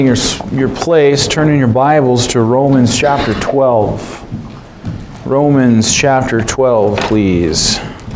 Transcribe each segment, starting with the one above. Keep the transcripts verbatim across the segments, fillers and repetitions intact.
Your, your place, turn in your Bibles to Romans chapter twelve. Romans chapter twelve, please.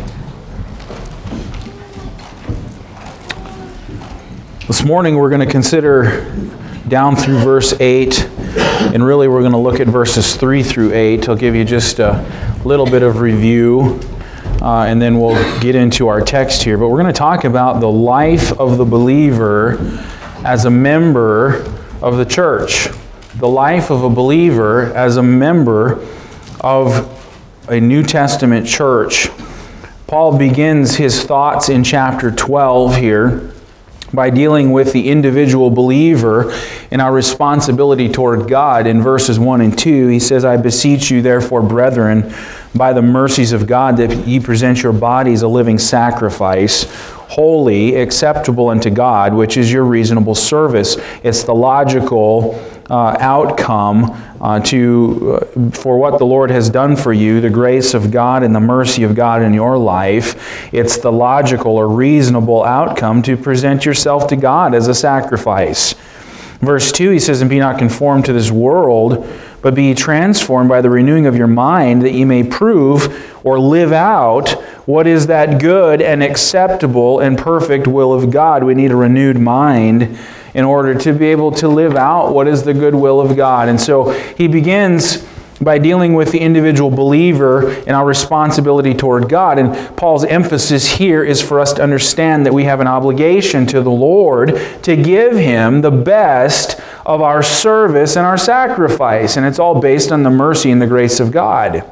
This morning we're going to consider down through verse eight, and really we're going to look at verses three through eight. I'll give you just a little bit of review, uh, and then we'll get into our text here. But we're going to talk about the life of the believer as a member of the church. The life of a believer as a member of a New Testament church. Paul begins his thoughts in chapter twelve here by dealing with the individual believer and our responsibility toward God. In verses one and two, he says, I beseech you, therefore, brethren, by the mercies of God, that ye present your bodies a living sacrifice, holy, acceptable unto God, which is your reasonable service. It's the logical uh, outcome uh, to uh, for what the Lord has done for you, the grace of God and the mercy of God in your life. It's the logical or reasonable outcome to present yourself to God as a sacrifice. Verse two, he says, and be not conformed to this world, but be transformed by the renewing of your mind, that ye may prove or live out what is that good and acceptable and perfect will of God. We need a renewed mind in order to be able to live out what is the good will of God. And so he begins by dealing with the individual believer and our responsibility toward God. And Paul's emphasis here is for us to understand that we have an obligation to the Lord to give Him the best of our service and our sacrifice. And it's all based on the mercy and the grace of God.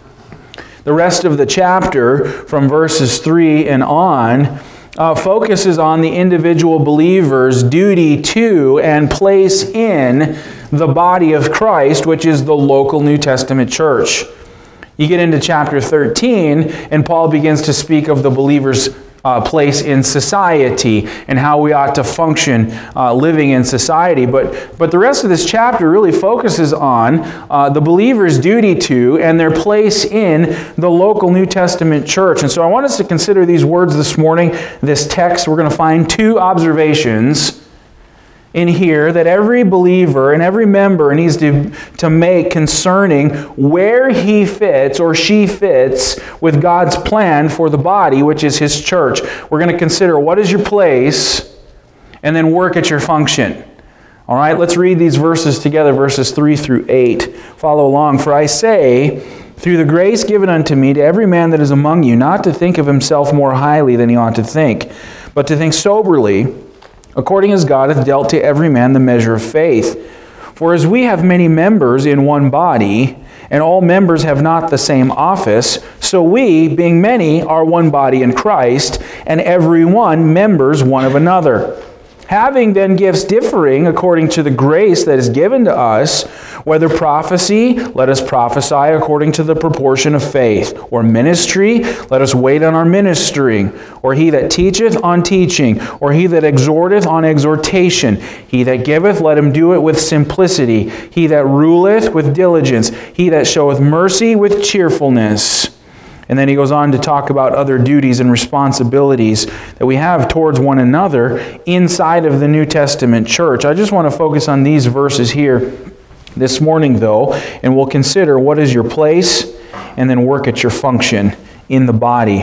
The rest of the chapter, from verses three and on, uh, focuses on the individual believer's duty to and place in the body of Christ, which is the local New Testament church. You get into chapter thirteen, and Paul begins to speak of the believer's uh, place in society and how we ought to function uh, living in society. But, but the rest of this chapter really focuses on uh, the believer's duty to and their place in the local New Testament church. And so I want us to consider these words this morning, this text. We're going to find two observations in here that every believer and every member needs to, to make concerning where he fits or she fits with God's plan for the body, which is His church. We're going to consider what is your place and then work at your function. All right, let's read these verses together, verses three through eight. Follow along. For I say, through the grace given unto me, to every man that is among you, not to think of himself more highly than he ought to think, but to think soberly, according as God hath dealt to every man the measure of faith. For as we have many members in one body, and all members have not the same office, so we, being many, are one body in Christ, and every one members one of another. Having then gifts differing according to the grace that is given to us, whether prophecy, let us prophesy according to the proportion of faith, or ministry, let us wait on our ministering, or he that teacheth on teaching, or he that exhorteth on exhortation, he that giveth, let him do it with simplicity, he that ruleth with diligence, he that showeth mercy with cheerfulness. And then he goes on to talk about other duties and responsibilities that we have towards one another inside of the New Testament church. I just want to focus on these verses here this morning, though, and we'll consider what is your place and then work at your function in the body.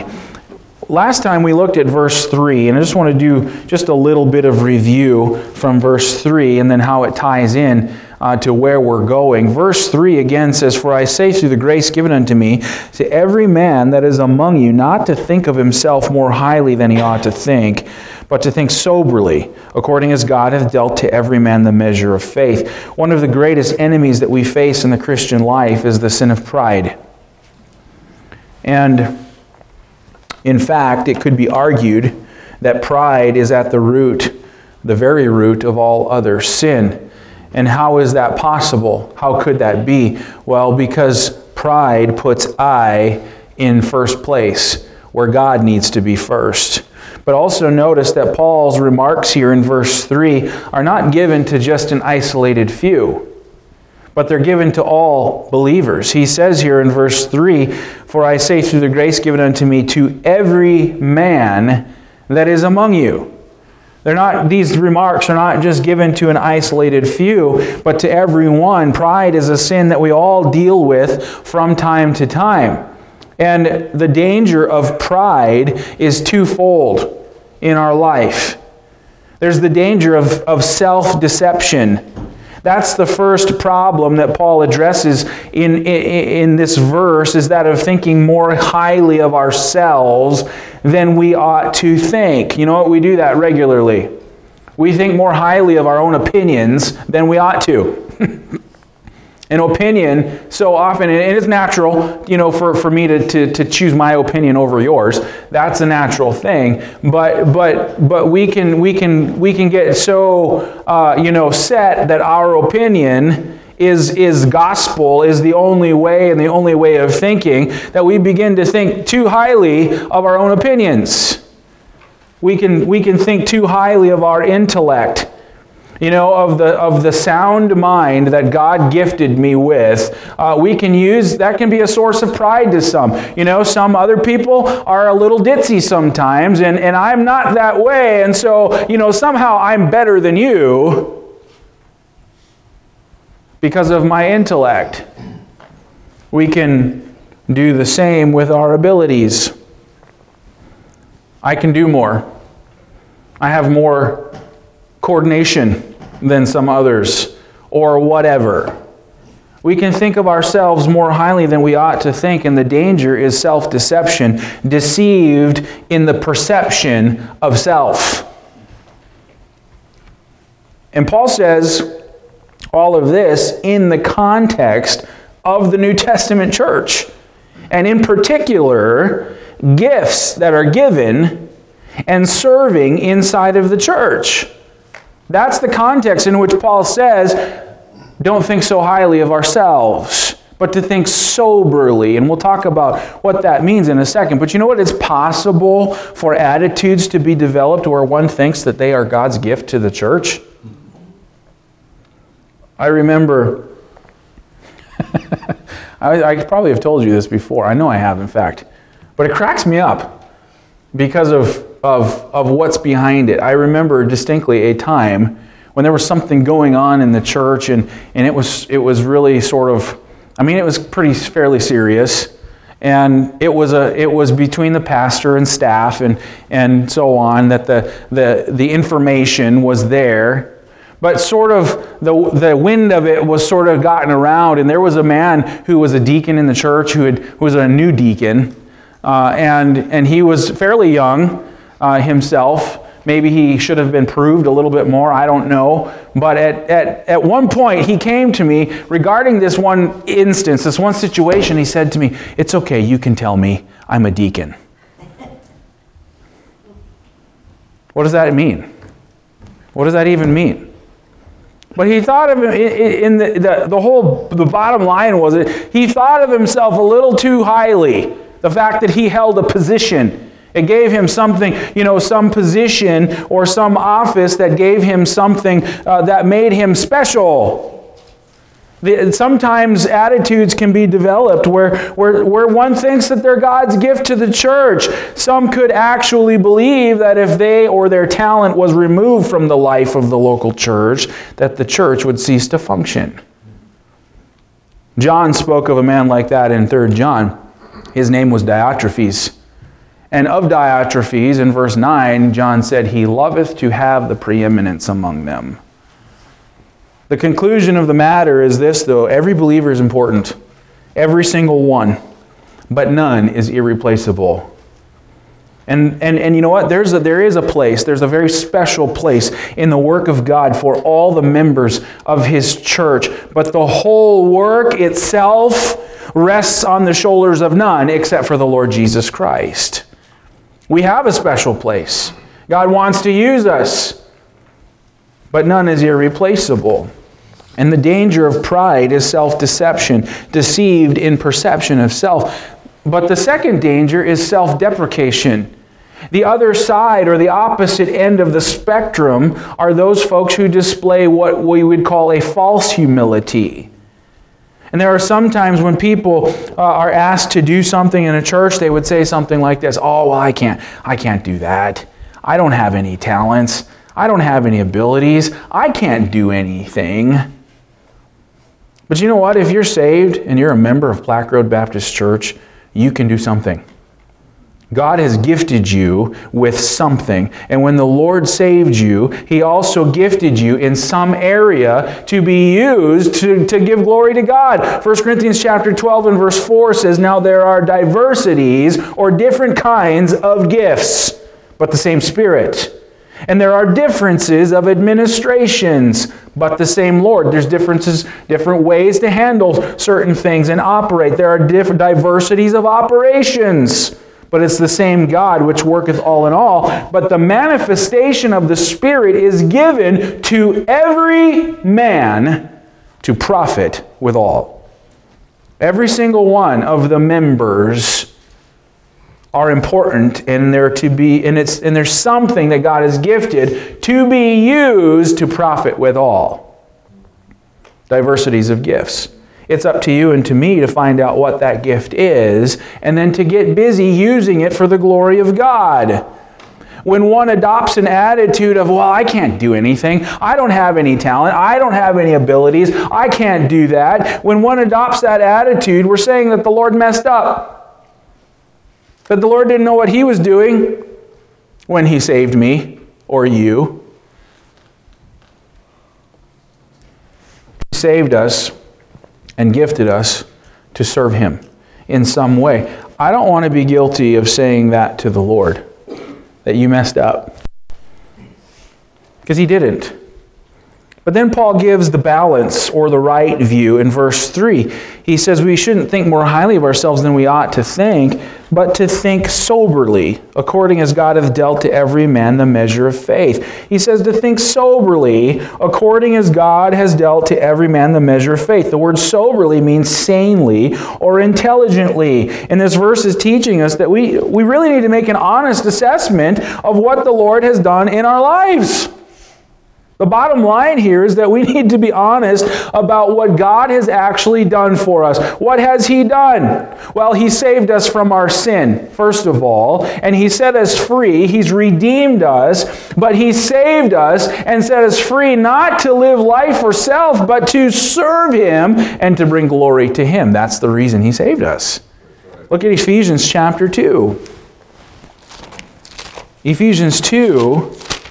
Last time we looked at verse three, and I just want to do just a little bit of review from verse three and then how it ties in Uh, to where we're going. Verse three again says, For I say through the grace given unto me, to every man that is among you, not to think of himself more highly than he ought to think, but to think soberly, according as God hath dealt to every man the measure of faith. One of the greatest enemies that we face in the Christian life is the sin of pride. And in fact, it could be argued that pride is at the root, the very root of all other sin. And how is that possible? How could that be? Well, because pride puts I in first place, where God needs to be first. But also notice that Paul's remarks here in verse three are not given to just an isolated few, but they're given to all believers. He says here in verse three, For I say through the grace given unto me, to every man that is among you. They're not, these remarks are not just given to an isolated few, but to everyone. Pride is a sin that we all deal with from time to time. And the danger of pride is twofold in our life. There's the danger of, of self-deception. That's the first problem that Paul addresses in, in, in this verse, is that of thinking more highly of ourselves than we ought to think. You know what? We do that regularly. We think more highly of our own opinions than we ought to. An opinion, so often, and it is natural, you know, for, for me to, to, to choose my opinion over yours. That's a natural thing. But but but we can we can we can get so uh, you know set that our opinion is is gospel, is the only way and the only way of thinking, that we begin to think too highly of our own opinions. We can we can think too highly of our intellect. You know, of the of the sound mind that God gifted me with. Uh, we can use, that can be a source of pride to some. You know, some other people are a little ditzy sometimes, and, and I'm not that way, and so, you know, somehow I'm better than you because of my intellect. We can do the same with our abilities. I can do more. I have more coordination than some others, or whatever. We can think of ourselves more highly than we ought to think, and the danger is self-deception, deceived in the perception of self. And Paul says all of this in the context of the New Testament church, and in particular, gifts that are given and serving inside of the church. That's the context in which Paul says, don't think so highly of ourselves, but to think soberly. And we'll talk about what that means in a second. But you know what? It's possible for attitudes to be developed where one thinks that they are God's gift to the church. I remember, I, I probably have told you this before. I know I have, in fact. But it cracks me up because of Of, of what's behind it. I remember distinctly a time when there was something going on in the church, and, and it was it was really sort of, I mean, it was pretty fairly serious, and it was a it was between the pastor and staff and and so on, that the the the information was there, but sort of the the wind of it was sort of gotten around, and there was a man who was a deacon in the church who had who was a new deacon, uh, and and he was fairly young. Uh, himself. Maybe he should have been proved a little bit more, I don't know. But at, at, at one point he came to me regarding this one instance, this one situation. He said to me, "It's okay, you can tell me I'm a deacon." What does that mean? What does that even mean? But he thought of him, in the, the, the whole, the bottom line was that he thought of himself a little too highly. The fact that he held a position. It gave him something, you know, some position or some office that gave him something uh, that made him special. The, sometimes attitudes can be developed where, where, where one thinks that they're God's gift to the church. Some could actually believe that if they or their talent was removed from the life of the local church, that the church would cease to function. John spoke of a man like that in Third John. His name was Diotrephes. And of Diotrephes, in verse nine, John said, "He loveth to have the preeminence among them." The conclusion of the matter is this, though. Every believer is important. Every single one. But none is irreplaceable. And, and, and you know what? There's a, there is a place, there's a very special place in the work of God for all the members of His church. But the whole work itself rests on the shoulders of none except for the Lord Jesus Christ. We have a special place. God wants to use us, but none is irreplaceable. And the danger of pride is self-deception, deceived in perception of self. But the second danger is self-deprecation. The other side, or the opposite end of the spectrum, are those folks who display what we would call a false humility. And there are some times when people uh, are asked to do something in a church, they would say something like this, "Oh, well, I can't, I can't do that. I don't have any talents. I don't have any abilities. I can't do anything. But you know what? If you're saved and you're a member of Plaque Road Baptist Church, you can do something. God has gifted you with something. And when the Lord saved you, He also gifted you in some area to be used to, to give glory to God. First Corinthians chapter twelve and verse four says, "Now there are diversities or different kinds of gifts, but the same Spirit. And there are differences of administrations, but the same Lord." There's differences, different ways to handle certain things and operate. There are different diversities of operations, but it's the same God which worketh all in all. But the manifestation of the Spirit is given to every man to profit withal. Every single one of the members are important, and they're to be, and it's and there's something that God has gifted to be used to profit withal. Diversities of gifts. It's up to you and to me to find out what that gift is, and then to get busy using it for the glory of God. When one adopts an attitude of, well, I can't do anything, I don't have any talent, I don't have any abilities, I can't do that. When one adopts that attitude, we're saying that the Lord messed up. That the Lord didn't know what He was doing when He saved me or you. He saved us and gifted us to serve Him in some way. I don't want to be guilty of saying that to the Lord, that you messed up. Because He didn't. But then Paul gives the balance or the right view in verse three. He says we shouldn't think more highly of ourselves than we ought to think, but to think soberly, according as God hath dealt to every man the measure of faith. He says to think soberly, according as God has dealt to every man the measure of faith. The word soberly means sanely or intelligently. And this verse is teaching us that we, we really need to make an honest assessment of what the Lord has done in our lives. The bottom line here is that we need to be honest about what God has actually done for us. What has He done? Well, He saved us from our sin, first of all, and He set us free. He's redeemed us, but He saved us and set us free not to live life for self, but to serve Him and to bring glory to Him. That's the reason He saved us. Look at Ephesians chapter two. Ephesians two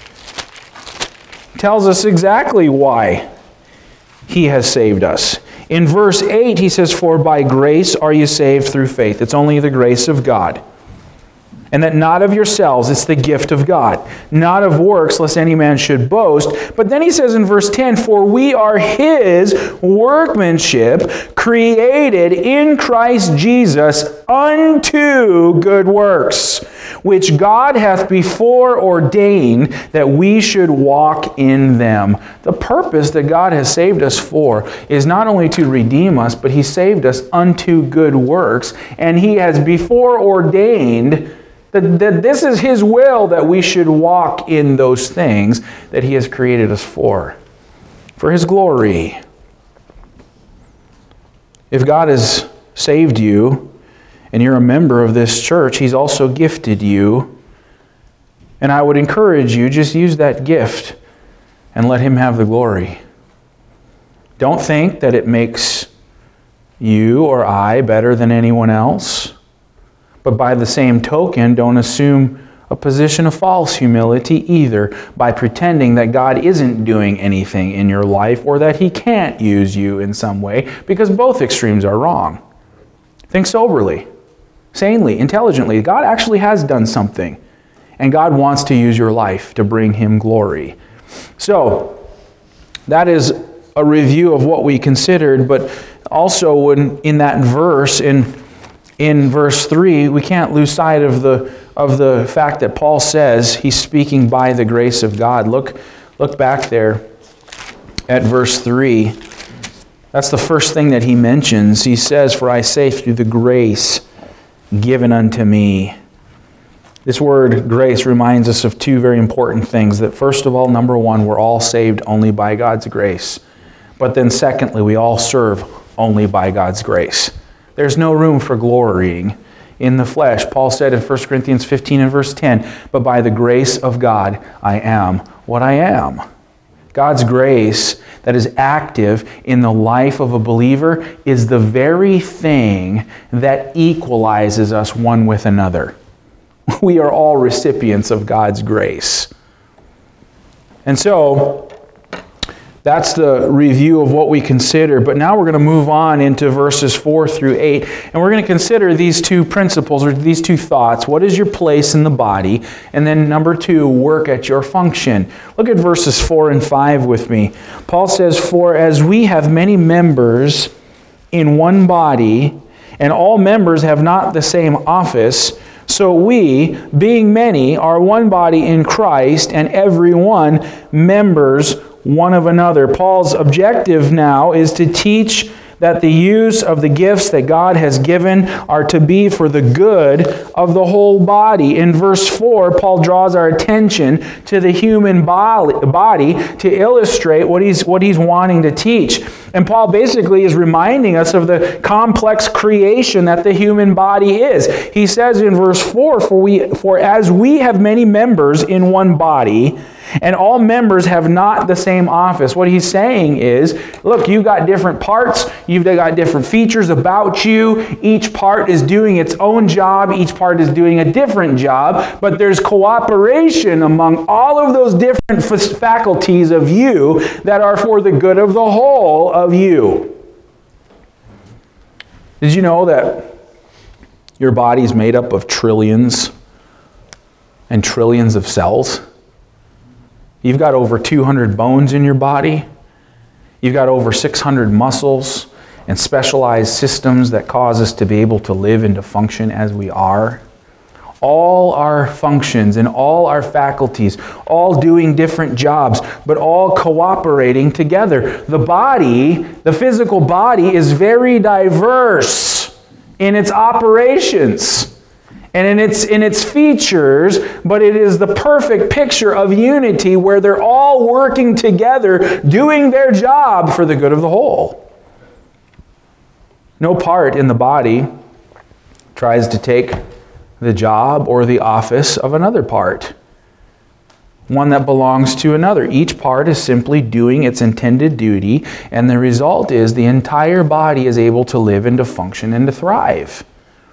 tells us exactly why He has saved us. In verse eight, he says, "For by grace are you saved through faith." It's only the grace of God. And that not of yourselves, it's the gift of God. Not of works, lest any man should boast. But then he says in verse ten, "For we are His workmanship, created in Christ Jesus unto good works, which God hath before ordained that we should walk in them." The purpose that God has saved us for is not only to redeem us, but He saved us unto good works. And He has before ordained that, that this is His will, that we should walk in those things that He has created us for, for His glory. If God has saved you, and you're a member of this church, He's also gifted you. And I would encourage you, just use that gift and let Him have the glory. Don't think that it makes you or I better than anyone else. But by the same token, don't assume a position of false humility either by pretending that God isn't doing anything in your life or that He can't use you in some way, because both extremes are wrong. Think soberly, sanely, intelligently. God actually has done something, and God wants to use your life to bring Him glory. So, that is a review of what we considered, but also when in that verse, in in verse three, we can't lose sight of the of the fact that Paul says he's speaking by the grace of God. Look, look back there at verse three. That's the first thing that he mentions. He says, "For I say through the grace given unto me." This word grace reminds us of two very important things. That first of all, number one, we're all saved only by God's grace. But then secondly, we all serve only by God's grace. There's no room for glorying in the flesh. Paul said in First Corinthians fifteen and verse ten, "But by the grace of God I am what I am. God's grace that is active in the life of a believer is the very thing that equalizes us one with another. We are all recipients of God's grace. And so, that's the review of what we consider. But now we're going to move on into verses four through eight. And we're going to consider these two principles, or these two thoughts. What is your place in the body? And then number two, work at your function. Look at verses four and five with me. Paul says, "For as we have many members in one body, and all members have not the same office, so we, being many, are one body in Christ, and every one members one of another." Paul's objective now is to teach that the use of the gifts that God has given are to be for the good of the whole body. In verse four, Paul draws our attention to the human body to illustrate what he's, what he's wanting to teach. And Paul basically is reminding us of the complex creation that the human body is. He says in verse four, For we, for as we have many members in one body, and all members have not the same office. What he's saying is, look, you've got different parts, you've got different features about you, each part is doing its own job, each part is doing a different job, but there's cooperation among all of those different faculties of you that are for the good of the whole of you. Did you know that your body is made up of trillions and trillions of cells? You've got over two hundred bones in your body. You've got over six hundred muscles and specialized systems that cause us to be able to live and to function as we are. All our functions and all our faculties, all doing different jobs, but all cooperating together. The body, the physical body, is very diverse in its operations and in its, in its features, but it is the perfect picture of unity where they're all working together, doing their job for the good of the whole. No part in the body tries to take the job or the office of another part, one that belongs to another. Each part is simply doing its intended duty, and the result is the entire body is able to live and to function and to thrive.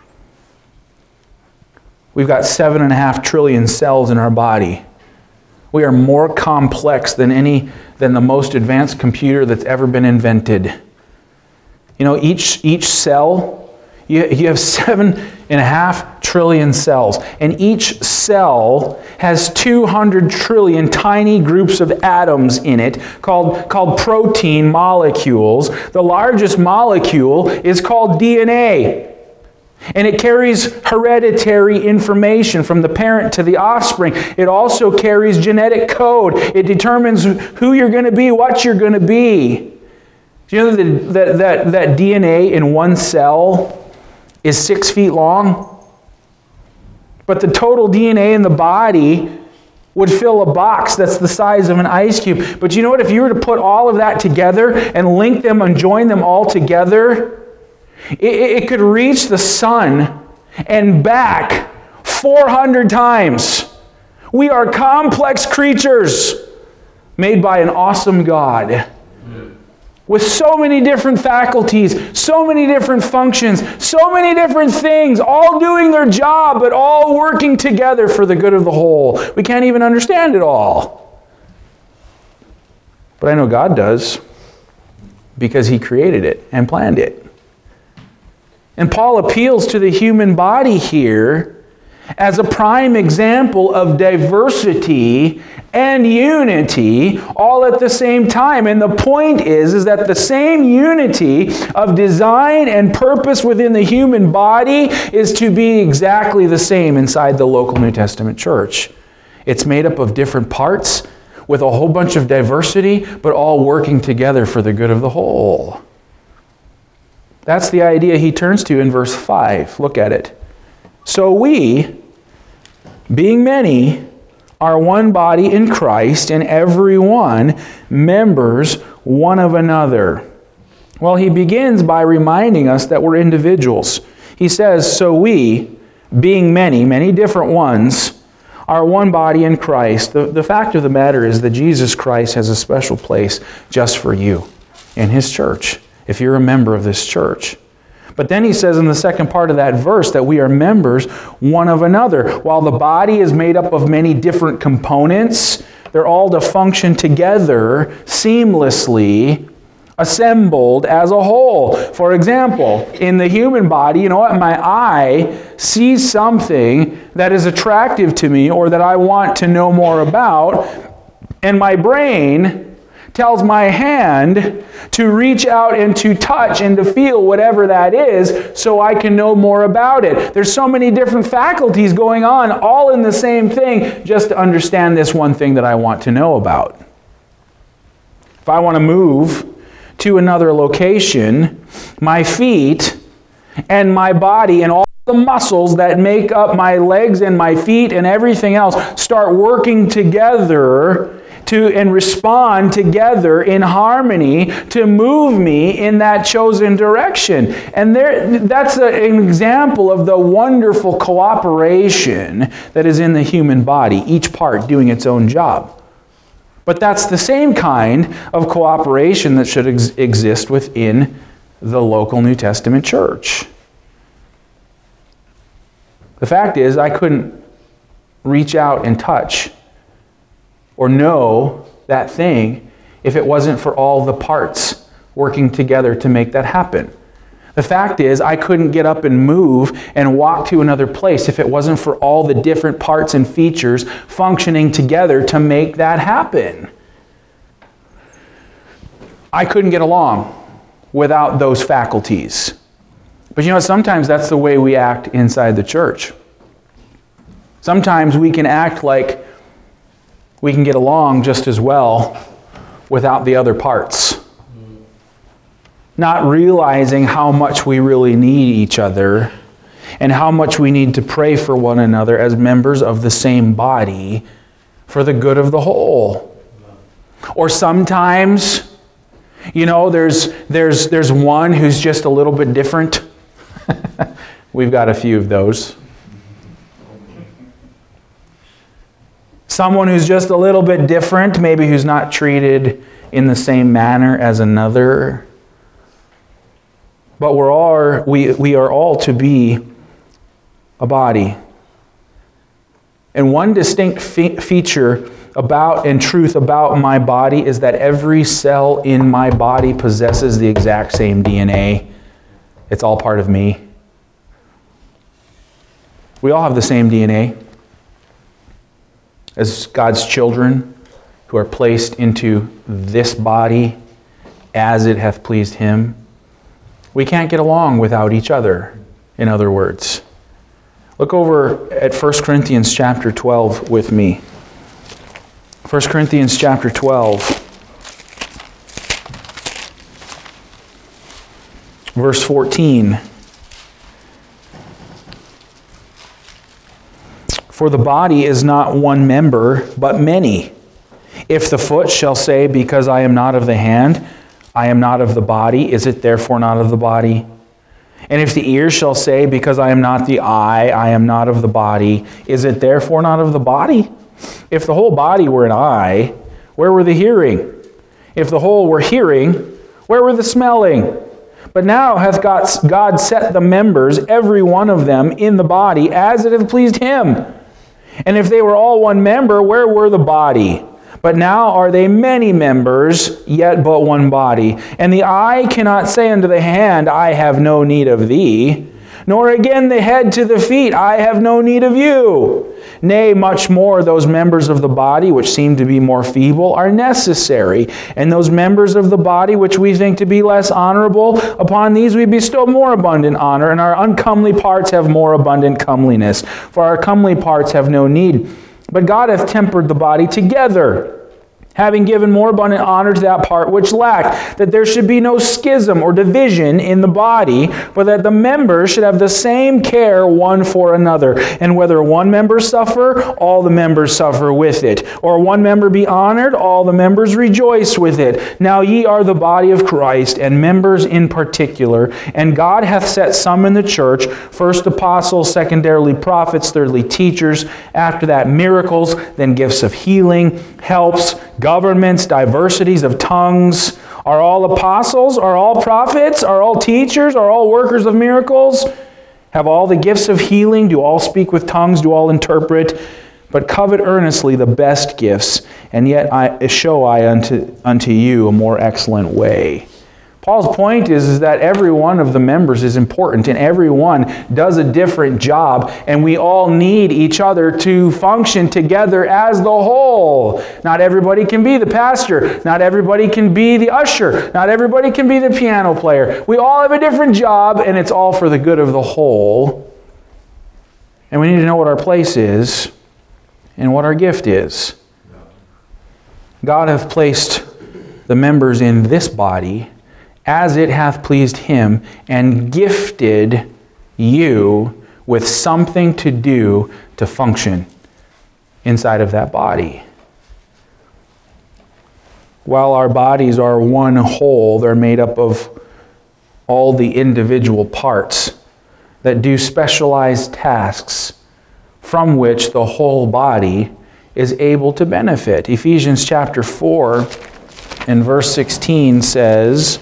We've got seven and a half trillion cells in our body. We are more complex than any than the most advanced computer that's ever been invented. You know, each each cell, you, you have seven and a half trillion cells, and each cell has two hundred trillion tiny groups of atoms in it called, called protein molecules. The largest molecule is called D N A. And it carries hereditary information from the parent to the offspring. It also carries genetic code. It determines who you're going to be, what you're going to be. Do you know that, that, that, that D N A in one cell is six feet long? But the total D N A in the body would fill a box that's the size of an ice cube. But you know what? If you were to put all of that together and link them and join them all together, It, it could reach the sun and back four hundred times. We are complex creatures made by an awesome God with so many different faculties, so many different functions, so many different things, all doing their job, but all working together for the good of the whole. We can't even understand it all. But I know God does, because He created it and planned it. And Paul appeals to the human body here as a prime example of diversity and unity all at the same time. And the point is, is that the same unity of design and purpose within the human body is to be exactly the same inside the local New Testament church. It's made up of different parts with a whole bunch of diversity, but all working together for the good of the whole. That's the idea he turns to in verse five. Look at it. So we, being many, are one body in Christ, and every one members one of another. Well, he begins by reminding us that we're individuals. He says, so we, being many, many different ones, are one body in Christ. The, the fact of the matter is that Jesus Christ has a special place just for you in His church, if you're a member of this church. But then he says in the second part of that verse that we are members one of another. While the body is made up of many different components, they're all to function together seamlessly, assembled as a whole. For example, in the human body, you know what? My eye sees something that is attractive to me or that I want to know more about, and my brain tells my hand to reach out and to touch and to feel whatever that is so I can know more about it. There's so many different faculties going on, all in the same thing, just to understand this one thing that I want to know about. If I want to move to another location, my feet and my body and all the muscles that make up my legs and my feet and everything else start working together to and respond together in harmony to move me in that chosen direction. And there, that's a, an example of the wonderful cooperation that is in the human body, each part doing its own job. But that's the same kind of cooperation that should ex- exist within the local New Testament church. The fact is, I couldn't reach out and touch or know that thing if it wasn't for all the parts working together to make that happen. The fact is, I couldn't get up and move and walk to another place if it wasn't for all the different parts and features functioning together to make that happen. I couldn't get along without those faculties. But you know, sometimes that's the way we act inside the church. Sometimes we can act like we can get along just as well without the other parts. Not realizing how much we really need each other and how much we need to pray for one another as members of the same body for the good of the whole. Or sometimes, you know, there's there's there's one who's just a little bit different. We've got a few of those. Someone who's just a little bit different, maybe who's not treated in the same manner as another. But we're all, we, we are all to be a body. And one distinct fe- feature about and truth about my body is that every cell in my body possesses the exact same D N A. It's all part of me. We all have the same D N A as God's children who are placed into this body as it hath pleased Him. We can't get along without each other, in other words. Look over at First Corinthians chapter twelve with me. First Corinthians chapter twelve, verse fourteen. For the body is not one member, but many. If the foot shall say, because I am not of the hand, I am not of the body, is it therefore not of the body? And if the ear shall say, because I am not the eye, I am not of the body, is it therefore not of the body? If the whole body were an eye, where were the hearing? If the whole were hearing, where were the smelling? But now hath God, God set the members, every one of them, in the body, as it hath pleased Him. And if they were all one member, where were the body? But now are they many members, yet but one body. And the eye cannot say unto the hand, I have no need of thee. Nor again the head to the feet, I have no need of you. Nay, much more, those members of the body which seem to be more feeble are necessary. And those members of the body which we think to be less honorable, upon these we bestow more abundant honor, and our uncomely parts have more abundant comeliness. For our comely parts have no need. But God hath tempered the body together, having given more abundant honor to that part which lacked, that there should be no schism or division in the body, but that the members should have the same care one for another. And whether one member suffer, all the members suffer with it. Or one member be honored, all the members rejoice with it. Now ye are the body of Christ, and members in particular. And God hath set some in the church, first apostles, secondarily prophets, thirdly teachers, after that miracles, then gifts of healing, helps, governments, diversities of tongues. Are all apostles? Are all prophets? Are all teachers? Are all workers of miracles? Have all the gifts of healing? Do all speak with tongues? Do all interpret? But covet earnestly the best gifts, and yet I show I unto, unto you a more excellent way. Paul's point is, is that every one of the members is important, and every one does a different job, and we all need each other to function together as the whole. Not everybody can be the pastor. Not everybody can be the usher. Not everybody can be the piano player. We all have a different job, and it's all for the good of the whole. And we need to know what our place is and what our gift is. God hath placed the members in this body as it hath pleased him, and gifted you with something to do to function inside of that body. While our bodies are one whole, they're made up of all the individual parts that do specialized tasks from which the whole body is able to benefit. Ephesians chapter four and verse sixteen says,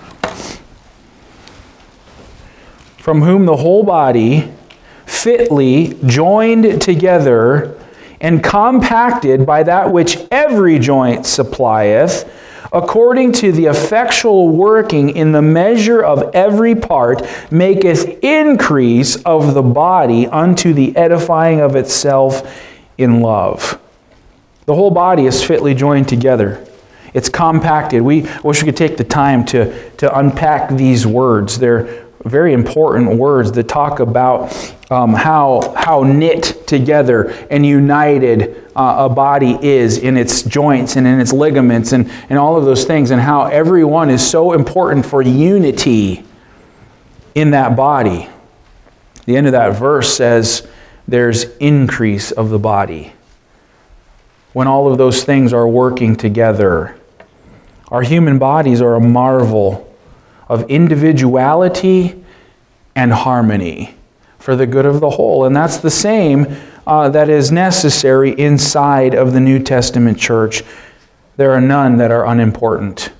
from whom the whole body, fitly joined together and compacted by that which every joint supplieth, according to the effectual working in the measure of every part, maketh increase of the body unto the edifying of itself in love. The whole body is fitly joined together. It's compacted. We wish we could take the time to, to unpack these words. They're very important words that talk about um, how, how knit together and united uh, a body is in its joints and in its ligaments and, and all of those things, and how every one is so important for unity in that body. The end of that verse says there's increase of the body. When all of those things are working together, our human bodies are a marvel of individuality and harmony for the good of the whole. And that's the same uh, that is necessary inside of the New Testament church. There are none that are unimportant.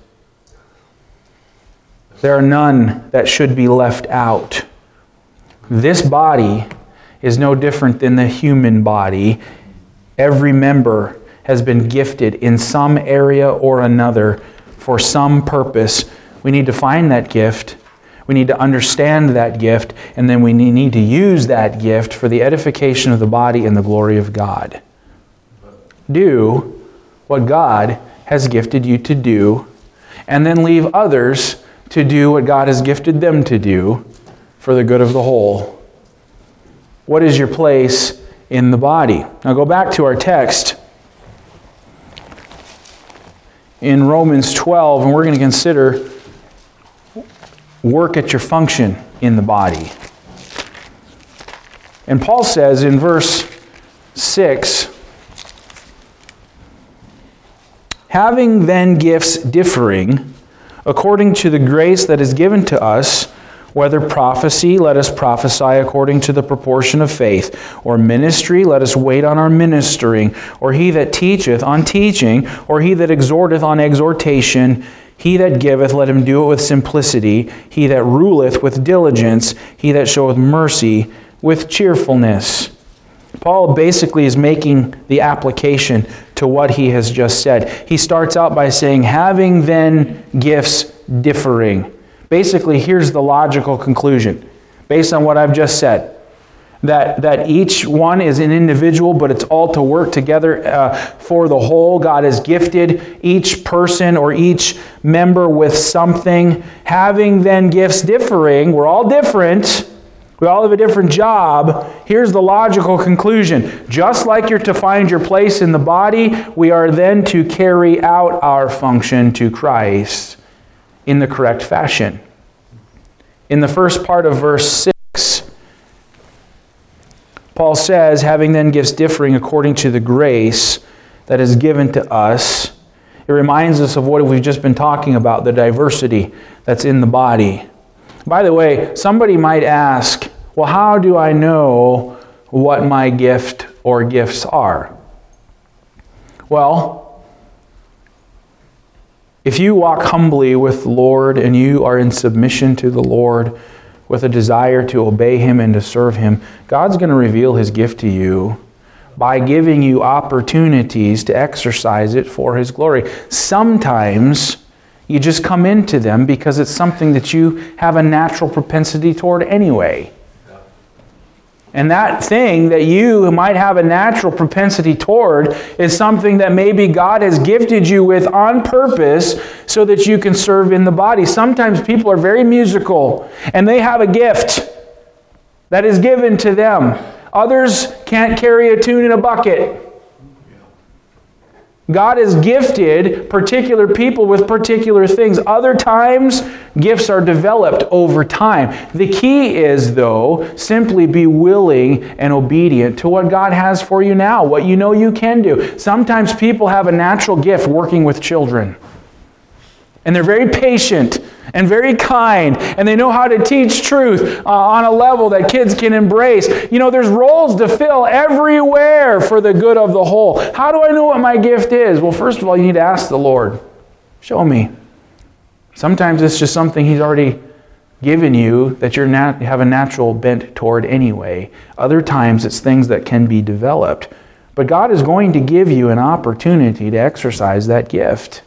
There are none that should be left out. This body is no different than the human body. Every member has been gifted in some area or another for some purpose. We need to find that gift. We need to understand that gift, and then we need to use that gift for the edification of the body and the glory of God. Do what God has gifted you to do, and then leave others to do what God has gifted them to do for the good of the whole. What is your place in the body? Now go back to our text in Romans twelve, and we're going to consider work at your function in the body. And Paul says in verse six, having then gifts differing, according to the grace that is given to us, whether prophecy, let us prophesy according to the proportion of faith, or ministry, let us wait on our ministering, or he that teacheth on teaching, or he that exhorteth on exhortation. He that giveth, let him do it with simplicity. He that ruleth with diligence. He that showeth mercy with cheerfulness. Paul basically is making the application to what he has just said. He starts out by saying, having then gifts differing. Basically, here's the logical conclusion, based on what I've just said. That, that each one is an individual, but it's all to work together uh, for the whole. God has gifted each person or each member with something. Having then gifts differing, we're all different, We all have a different job. Here's the logical conclusion. Just like you're to find your place in the body, we are then to carry out our function to Christ in the correct fashion. In the first part of verse six, Paul says, having then gifts differing according to the grace that is given to us. It reminds us of what we've just been talking about, the diversity that's in the body. By the way, somebody might ask, well, how do I know what my gift or gifts are? Well, if you walk humbly with the Lord and you are in submission to the Lord with a desire to obey Him and to serve Him, God's going to reveal His gift to you by giving you opportunities to exercise it for His glory. Sometimes you just come into them because it's something that you have a natural propensity toward anyway. And that thing that you might have a natural propensity toward is something that maybe God has gifted you with on purpose so that you can serve in the body. Sometimes people are very musical and they have a gift that is given to them. Others can't carry a tune in a bucket. God has gifted particular people with particular things. Other times, gifts are developed over time. The key is, though, simply be willing and obedient to what God has for you now, what you know you can do. Sometimes people have a natural gift working with children. And they're very patient and very kind, and they know how to teach truth uh, on a level that kids can embrace. You know, there's roles to fill everywhere for the good of the whole. How do I know what my gift is? Well, first of all, you need to ask the Lord. Show me. Sometimes it's just something He's already given you that you nat- have a natural bent toward anyway. Other times it's things that can be developed. But God is going to give you an opportunity to exercise that gift.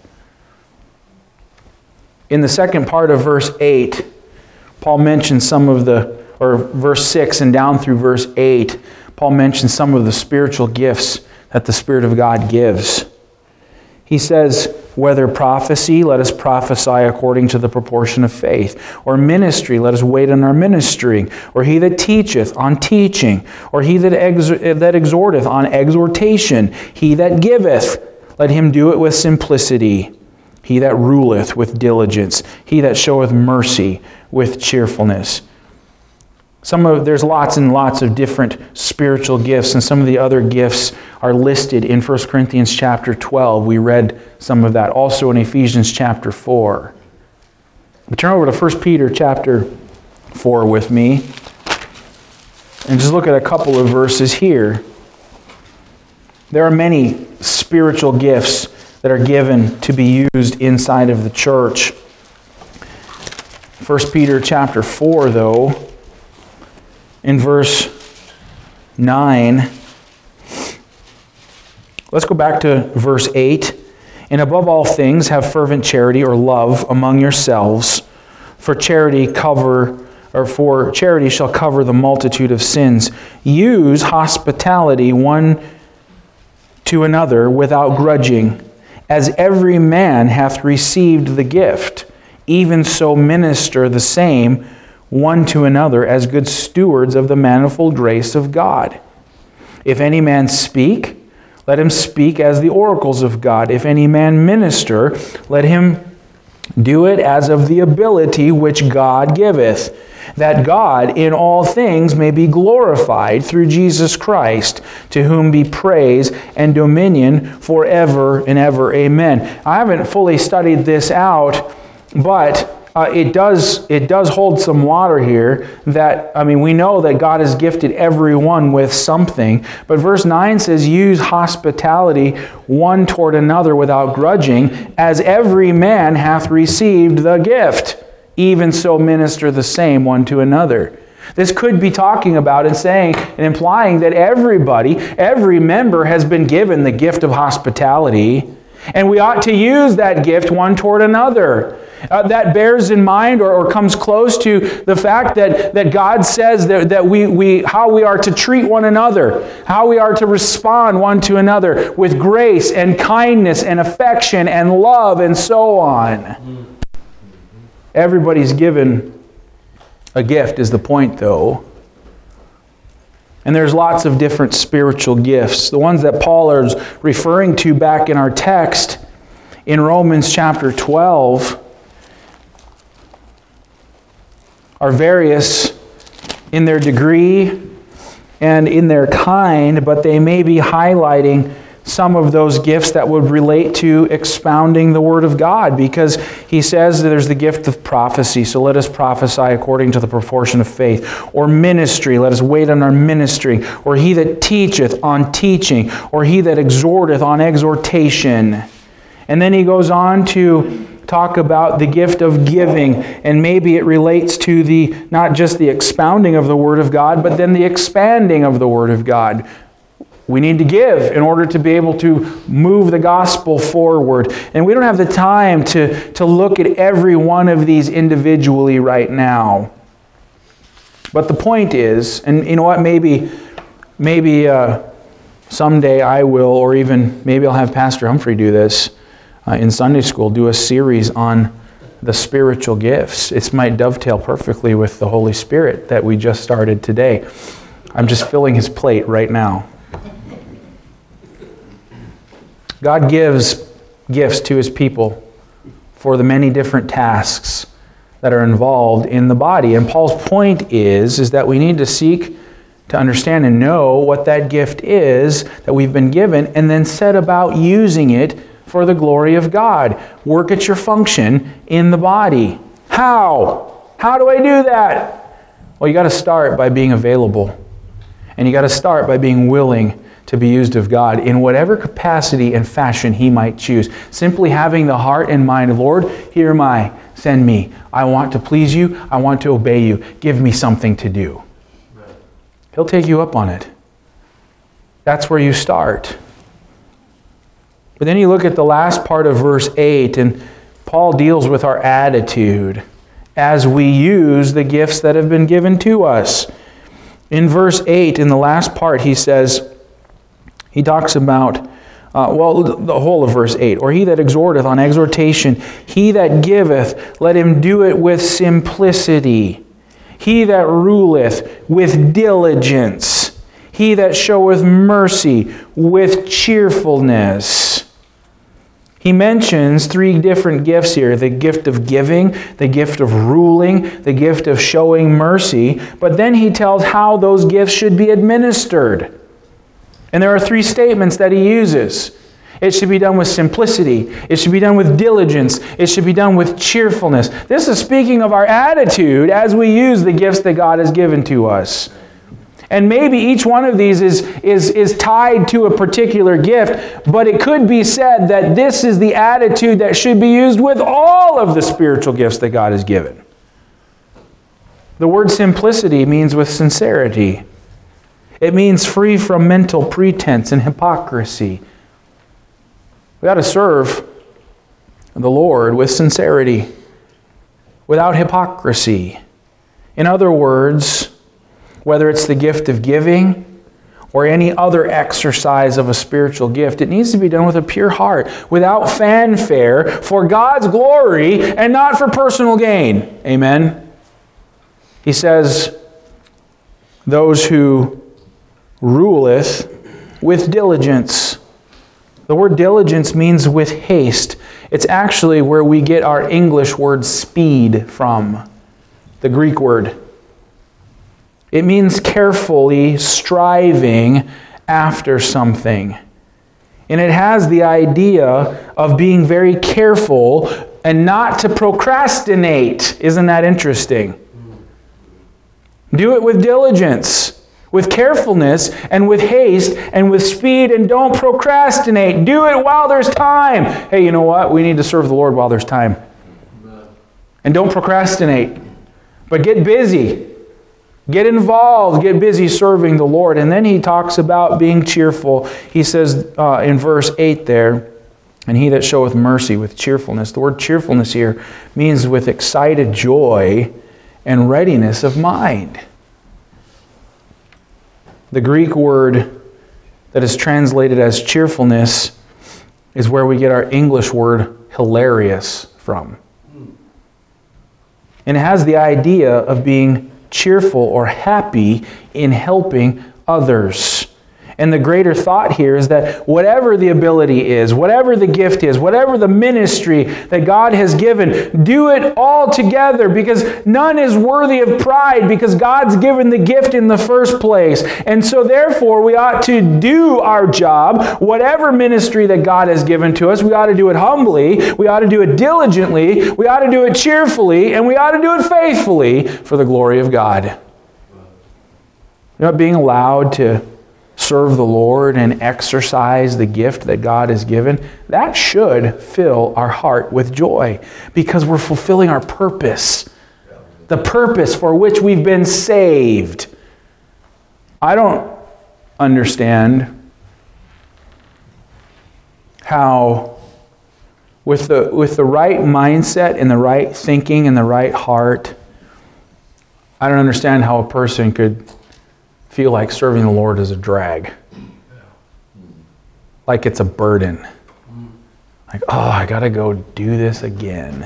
In the second part of verse eight, Paul mentions some of the, or verse six and down through verse eight, Paul mentions some of the spiritual gifts that the Spirit of God gives. He says, whether prophecy, let us prophesy according to the proportion of faith. Or ministry, let us wait on our ministering. Or he that teacheth, on teaching. Or he that, ex- that exhorteth, on exhortation. He that giveth, let him do it with simplicity. He that ruleth with diligence, he that showeth mercy with cheerfulness. Some of there's lots and lots of different spiritual gifts, and some of the other gifts are listed in First Corinthians chapter twelve. We read some of that, also in Ephesians chapter four. But turn over to First Peter chapter four with me, and just look at a couple of verses here. There are many spiritual gifts that are given to be used inside of the church. First Peter chapter four, though, in verse nine, let's go back to verse eight. And above all things, have fervent charity or love among yourselves, for charity cover or for charity shall cover the multitude of sins. Use hospitality one to another without grudging. As every man hath received the gift, even so minister the same one to another as good stewards of the manifold grace of God. If any man speak, let him speak as the oracles of God. If any man minister, let him do it as of the ability which God giveth, that God in all things may be glorified through Jesus Christ, to whom be praise and dominion forever and ever. Amen. I haven't fully studied this out, but uh, it does it does hold some water here. That, I mean, we know that God has gifted everyone with something, but verse nine says, use hospitality one toward another without grudging, as every man hath received the gift. Even so minister the same one to another. This could be talking about and saying and implying that everybody, every member has been given the gift of hospitality, and we ought to use that gift one toward another. Uh, that bears in mind or, or comes close to the fact that, that God says that, that we, we how we are to treat one another, how we are to respond one to another with grace and kindness and affection and love and so on. Everybody's given a gift is the point, though. And there's lots of different spiritual gifts. The ones that Paul is referring to back in our text in Romans chapter twelve are various in their degree and in their kind, but they may be highlighting some of those gifts that would relate to expounding the Word of God, because he says that there's the gift of prophecy, so let us prophesy according to the proportion of faith. Or ministry, let us wait on our ministry. Or he that teacheth on teaching. Or he that exhorteth on exhortation. And then he goes on to talk about the gift of giving, and maybe it relates to the not just the expounding of the Word of God, but then the expanding of the Word of God. We need to give in order to be able to move the gospel forward. And we don't have the time to, to look at every one of these individually right now. But the point is, and you know what, maybe, maybe uh, someday I will, or even maybe I'll have Pastor Humphrey do this uh, in Sunday school, do a series on the spiritual gifts. It might dovetail perfectly with the Holy Spirit that we just started today. I'm just filling his plate right now. God gives gifts to his people for the many different tasks that are involved in the body. And Paul's point is, is that we need to seek to understand and know what that gift is that we've been given, and then set about using it for the glory of God. Work at your function in the body. How? How do I do that? Well, you got to start by being available. And you got to start by being willing to be used of God in whatever capacity and fashion he might choose. Simply having the heart and mind of, Lord, here am I, send me. I want to please you. I want to obey you. Give me something to do. He'll take you up on it. That's where you start. But then you look at the last part of verse eight, and Paul deals with our attitude as we use the gifts that have been given to us. In verse eight, in the last part, he says, he talks about, uh, well, the whole of verse eight. Or he that exhorteth on exhortation, he that giveth, let him do it with simplicity. He that ruleth with diligence. He that showeth mercy with cheerfulness. He mentions three different gifts here. The gift of giving, the gift of ruling, the gift of showing mercy. But then he tells how those gifts should be administered. And there are three statements that he uses. It should be done with simplicity. It should be done with diligence. It should be done with cheerfulness. This is speaking of our attitude as we use the gifts that God has given to us. And maybe each one of these is, is, is tied to a particular gift, but it could be said that this is the attitude that should be used with all of the spiritual gifts that God has given. The word simplicity means with sincerity. It means free from mental pretense and hypocrisy. We got to serve the Lord with sincerity, without hypocrisy. In other words, whether it's the gift of giving or any other exercise of a spiritual gift, it needs to be done with a pure heart, without fanfare, for God's glory and not for personal gain. Amen? He says, those who ruleth with diligence. The word diligence means with haste. It's actually where we get our English word speed from, the Greek word. It means carefully striving after something. And it has the idea of being very careful and not to procrastinate. Isn't that interesting? Do it with diligence, with carefulness, and with haste, and with speed, and don't procrastinate. Do it while there's time. Hey, you know what? We need to serve the Lord while there's time. And don't procrastinate. But get busy. Get involved. Get busy serving the Lord. And then he talks about being cheerful. He says uh, in verse eight there, and he that showeth mercy with cheerfulness. The word cheerfulness here means with excited joy and readiness of mind. The Greek word that is translated as cheerfulness is where we get our English word hilarious from. And it has the idea of being cheerful or happy in helping others. And the greater thought here is that whatever the ability is, whatever the gift is, whatever the ministry that God has given, do it all together, because none is worthy of pride, because God's given the gift in the first place. And so therefore we ought to do our job, whatever ministry that God has given to us. We ought to do it humbly, we ought to do it diligently, we ought to do it cheerfully, and we ought to do it faithfully for the glory of God. You're not being allowed to serve the Lord and exercise the gift that God has given. That should fill our heart with joy, because we're fulfilling our purpose, the purpose for which we've been saved. I don't understand how, with the, with the right mindset and the right thinking and the right heart, I don't understand how a person could feel like serving the Lord is a drag. Like it's a burden. Like, oh, I got to go do this again.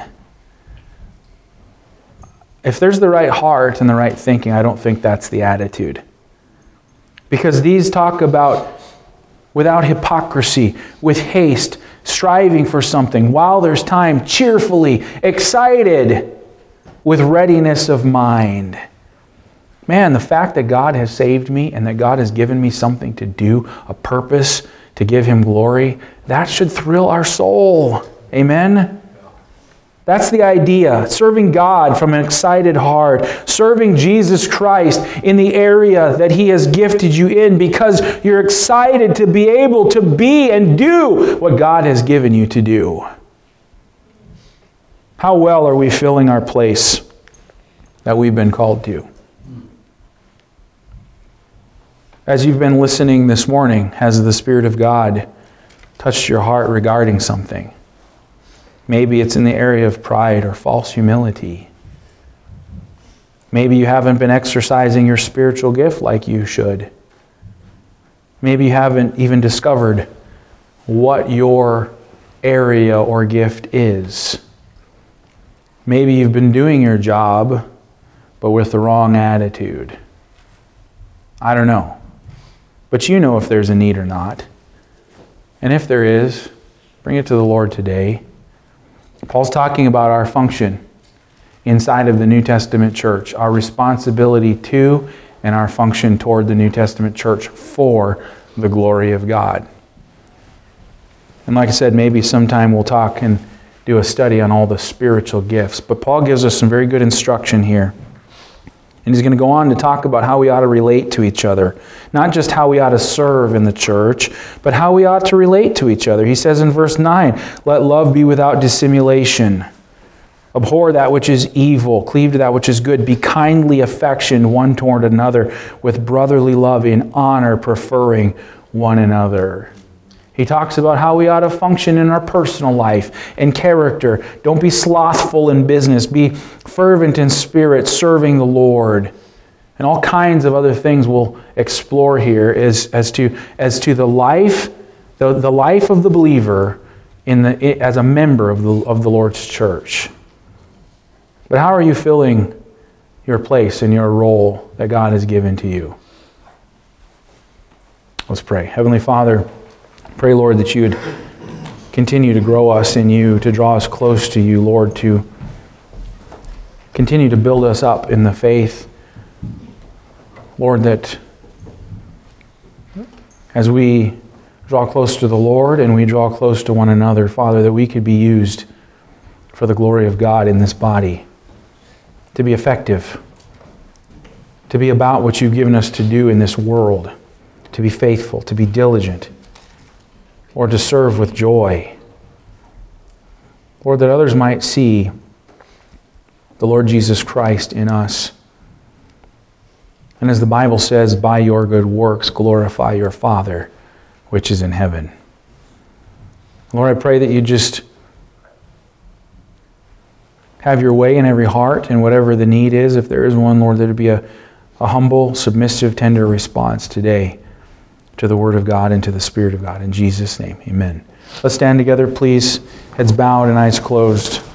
If there's the right heart and the right thinking, I don't think that's the attitude. Because these talk about without hypocrisy, with haste, striving for something, while there's time, cheerfully, excited, with readiness of mind. Man, the fact that God has saved me and that God has given me something to do, a purpose to give Him glory, that should thrill our soul. Amen? That's the idea. Serving God from an excited heart. Serving Jesus Christ in the area that He has gifted you in, because you're excited to be able to be and do what God has given you to do. How well are we filling our place that we've been called to? As you've been listening this morning, has the Spirit of God touched your heart regarding something? Maybe it's in the area of pride or false humility. Maybe you haven't been exercising your spiritual gift like you should. Maybe you haven't even discovered what your area or gift is. Maybe you've been doing your job, but with the wrong attitude. I don't know. But you know if there's a need or not. And if there is, bring it to the Lord today. Paul's talking about our function inside of the New Testament church, our responsibility to and our function toward the New Testament church for the glory of God. And like I said, maybe sometime we'll talk and do a study on all the spiritual gifts. But Paul gives us some very good instruction here. And he's going to go on to talk about how we ought to relate to each other. Not just how we ought to serve in the church, but how we ought to relate to each other. He says in verse nine, "Let love be without dissimulation. Abhor that which is evil. Cleave to that which is good. Be kindly affectioned one toward another with brotherly love, in honor preferring one another." He talks about how we ought to function in our personal life and character. Don't be slothful in business. Be fervent in spirit, serving the Lord. And all kinds of other things we'll explore here as, as, to, as to the life, the, the life of the believer in the, as a member of the, of the Lord's church. But how are you filling your place and your role that God has given to you? Let's pray. Heavenly Father, pray, Lord, that you would continue to grow us in you, to draw us close to you, Lord, to continue to build us up in the faith. Lord, that as we draw close to the Lord and we draw close to one another, Father, that we could be used for the glory of God in this body, to be effective, to be about what you've given us to do in this world, to be faithful, to be diligent, or to serve with joy. Lord, that others might see the Lord Jesus Christ in us. And as the Bible says, by your good works glorify your Father, which is in heaven. Lord, I pray that you just have your way in every heart, and whatever the need is, if there is one, Lord, that it be a, a humble, submissive, tender response today to the Word of God and to the Spirit of God. In Jesus' name, amen. Let's stand together, please. Heads bowed and eyes closed.